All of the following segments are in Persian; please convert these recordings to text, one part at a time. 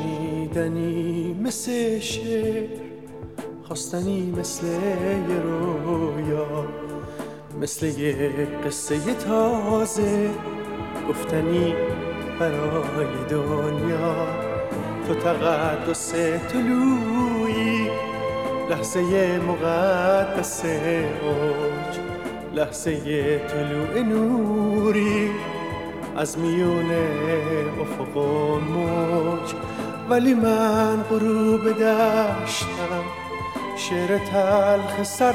شنیدنی مثل شعر، خواستنی مثل یه رویا، مثل یه قصه تازه گفتنی برای دنیا. تو تقدس طلوعی، لحظه مقدس اوج، لحظه طلوع نوری از میون افق و موج. ولی من غروب دشتم، شعر تلخ سر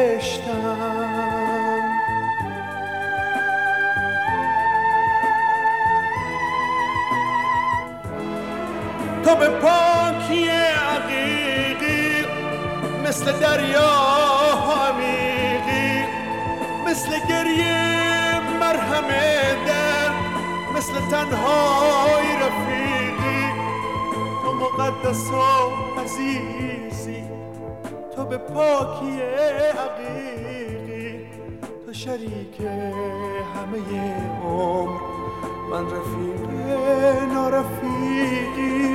نوشتم. تو به پاکی عقیقی، مثل دریا عمیقی، مثل گریه مرهم درد، مثل تنهای رفیقی. تو مقدس و عزیزی، تو به پاکی عقیقی، تو شریک همه عمر، من رفیق نارفیقی.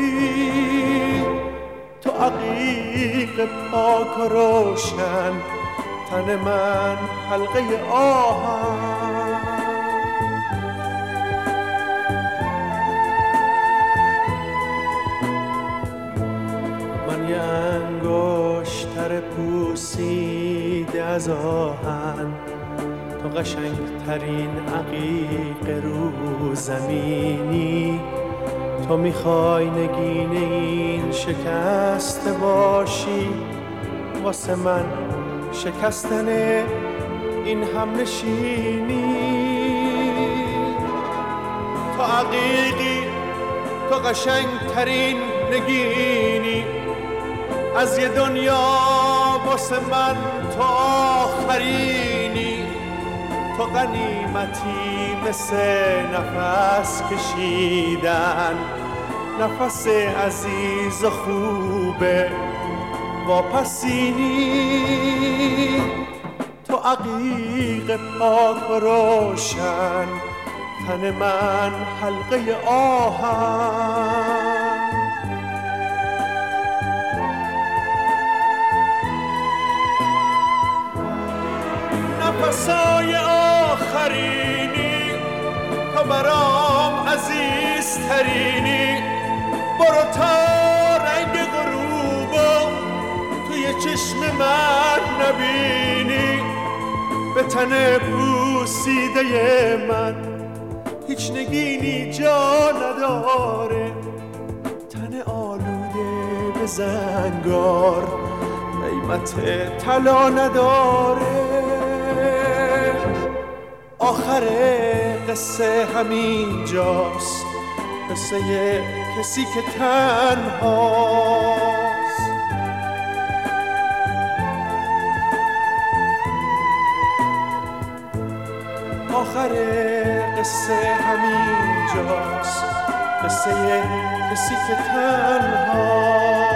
تو عقیق پاک و روشن، تن من حلقه آهن. من یه انگشتر پوسیده از آهن، تو قشنگترین عقیق رو زمینی. تو میخوای نگین این شکسته باشی، واسه من شکستن این همنشینی. تو عقیقی، تو قشنگترین نگینی از یه دنیا، واسه من تو آخرینی. تو غنیمتی مثل نفس کشیدن، نفس عزیز و خوبه واپسینی. تو عقیق پاک و روشن، تن من حلقه آهن. نفسای آخرینی، تو برام عزیزترینی. برو تا رنگ غروبو توی چشم من نبینی. به تن پوسیده من هیچ نگینی جا نداره، تن آلوده به زنگار قیمت طلا نداره. آخر قصه همین جاست، قصه کسی که تنهاست. آخر قصه همین جاست، قصه کسی که تنهاست.